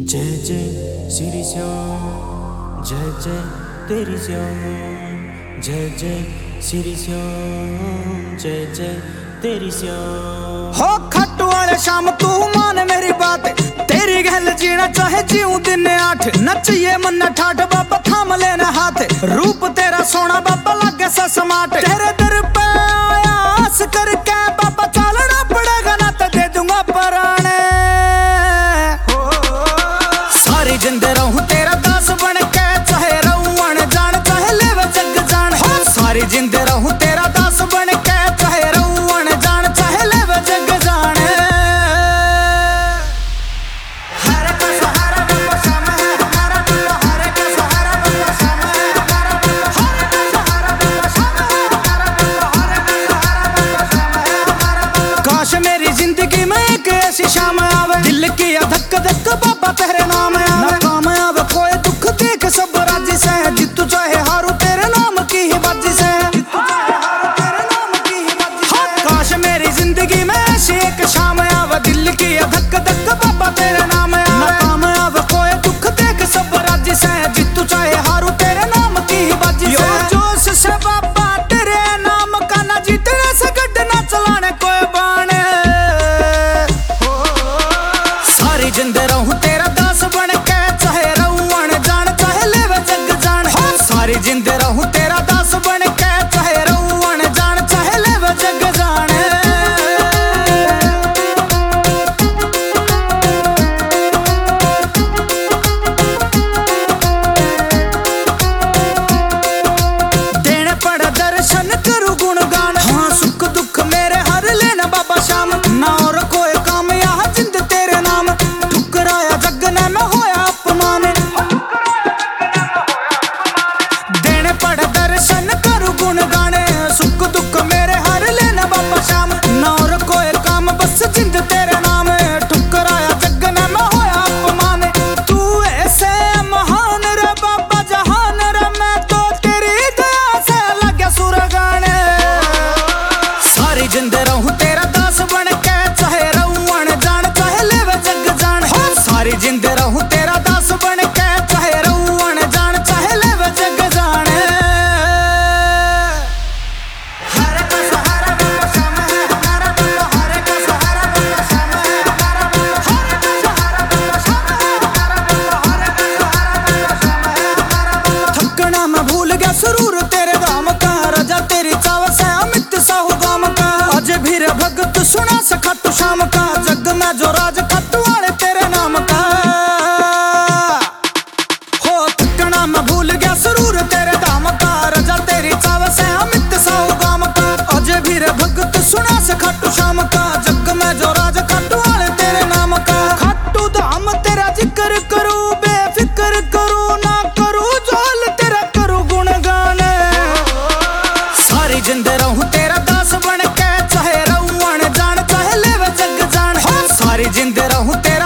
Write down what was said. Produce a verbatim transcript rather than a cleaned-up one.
जय जय श्री श्याम, जय जय तेरी श्याम, जय जय श्री श्याम, जय जय तेरी श्याम। हो खट्टू वाले शाम तू मान मेरी बात, तेरी गहल जीना चाहे जीऊं दिन आठ। नचिए मन ठाठ बाबा थाम लेना हाथ, रूप तेरा सोना बाबा लगे सा समाट। तेरे दर पे आया आस करके बाबा चलना पड़ेगा ना तो दे दूंगा पराने। सारी जिंदगी रहूं तेरा दास बन के, चाहे रहूं अनजान चाहे लेवे जग जान। हो सारी जिंदगी रहूं तेरा दास बन के, चाहे रहूं अनजान चाहे लेवे जग जान। हरे का सहारा बाबा शाम है हमारा बाबा, हरे का सहारा बाबा शाम है हमारा बाबा, हरे का सहारा बाबा शाम है हमारा बाबा, हरे का सहारा बाबा शाम है हमारा बाबा। काश मेरी जिंदगी में एक ऐसी शाम आवे, दिल की धक धक बाबा तेरे नाम आवे। काम आवे कोई दुख देख सब राजी से, जितू चाहे हारू तेरे नाम की ही बाजी से। काश मेरी जिंदगी में ऐसी एक शाम आवे, दिल की धक धक बाबा तेरे नाम आवे। काम आवे कोई दुख देख सब राजी से, जितू चाहे हारू तेरे नाम की ही बाजी से। जोश से बाबा तेरे नाम का ना जीतने से गड्ढ ना चलाने कोई बाने। सारी जिंदगी रहूं तेरा दास बन के, चाहे रहूं अनजान चाहे लेवे जग जान। हो सारी जिंदगी रहूं तेरा दास बन के, चाहे रहूं अनजान चाहे लेवे जग जान। देने पड़ दर्शन करूं गुणगान, हाँ सुख दुख मेरे हर लेना बाबा शाम। ना और कोई काम यहाँ जिंद तेरे नाम, ठुकराया जग ने मैं होया अपमान। देने पड़ दर्शन करूं गुणगान, सुख दुख मेरे हर लेना बाबा शाम। ना और कोई काम बस जिंद तेरे नाम, ठुकराया जग ने मैं होया अपमान। तू ऐसे महान रे बाबा जहान रे, मैं तो तेरी दया से लगे सुर गाने। सारी जिंदगी रहूं तेरा दास बन के, चाहे रहूं अनजान चाहे लेवे जग जान। हो सारी जिंदगी रहूं तेरा दास बन के, चाहे रहूं अनजान चाहे लेवे जग जान। हरे का सहारा बाबा शाम है हमारा बाबा, हरे का सहारा बाबा शाम है हमारा बाबा, हरे का सहारा बाबा शाम है हमारा बाबा, हरे का सहारा बाबा शाम है हमारा बाबा। थकना मैं भूल गया सुरूर तेरे धाम का, रजा तेरी चाव से अमित साहू गाम का। अजय भी रे भगत सुना से खट्टू शाम का, जग में जो राज खट्टू वाले तेरे नाम का। हो थकना मैं भूल गया सुरूर तेरे धाम का, रजा तेरी चाव से अमित साहू गाम का। अजय भी रे भगत सुना से खट्टू शाम का, जग में जो राज खट्टू वाले तेरे नाम का। खट्टू धाम तेरा जिक्र करूं बेफिक्र करूं, ना करूं जोल तेरा करूं गुणगान। सारी जिंदगी रहूं तेरा दास बन के, चाहे रहूं अनजान चाहे लेवे जग जान। हो सारी जिंदगी रहूं तेरा